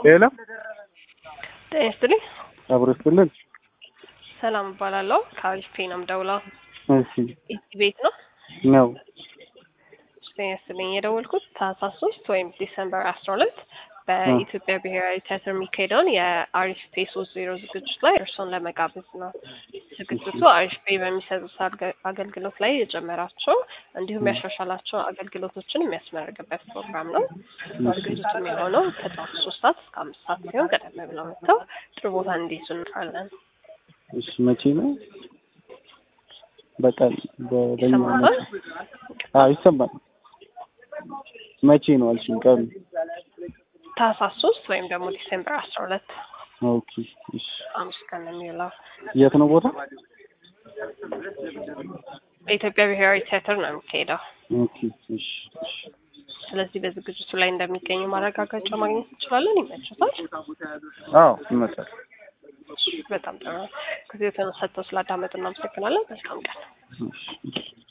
ሄሎ ጤና ይስጥልኝ። አብሮ ይስጥልን። ሰላም እባላለሁ። ከአሪፍ ነው የምደውለው። እሺ እዚህ ቤት ነው? ነው። ጤና ይስጥልኝ። የደወልኩት ታህሳስ 3 ወይም ዲሰምበር 12 በኢትዮጵያ ብሔራዊ ቲያትር የሚካሄደውን የአሪፍ ፔ 30 ዝግጅት ላይ እርሶን ለመጋበዝ ነው። ዝግጅቱ አሪፍ ፔ በሚሰጡት አገልግሎት ላይ የጨመራቸው እንዲሁም ያሻሻላቸው አገልግሎቶችን የሚያስመረቅበት ፕሮግራም ነው። ዝግጅቱ የሚሆነው ከጠዋት 3 ሰዓት እስከ 5 ሰዓት ሲሆን ቀደም ብለው መጥተው ጥሩ ቦታ እንዲይዙ እንጥራለን። እሺ መቼ ነው? በቃ ይሰማል? ይሰማል። መቼ ነው አልሽኝ? ቀኑ ታህሳስ 3 ወይም ደግሞ ዲሴምበር 12። ኦኬ እሺ። 5 ቀን ነው የሚውለው። የት ነው ቦታ? በኢትዮጵያ ብሔራዊ ቲያትር ነው የሚካሄደው። ኦኬ እሺ እሺ። ስለዚህ በዝግጅቱ ላይ እንደሚገኙ ማረጋገጫ ማግኘት እንችላለን። ይመችታል? አዎ ይመጣል። በጣም ጥሩ። ከዚህ የተነሳተው ስላዳመጡ እናመሰግናለን። መልካም ቀን።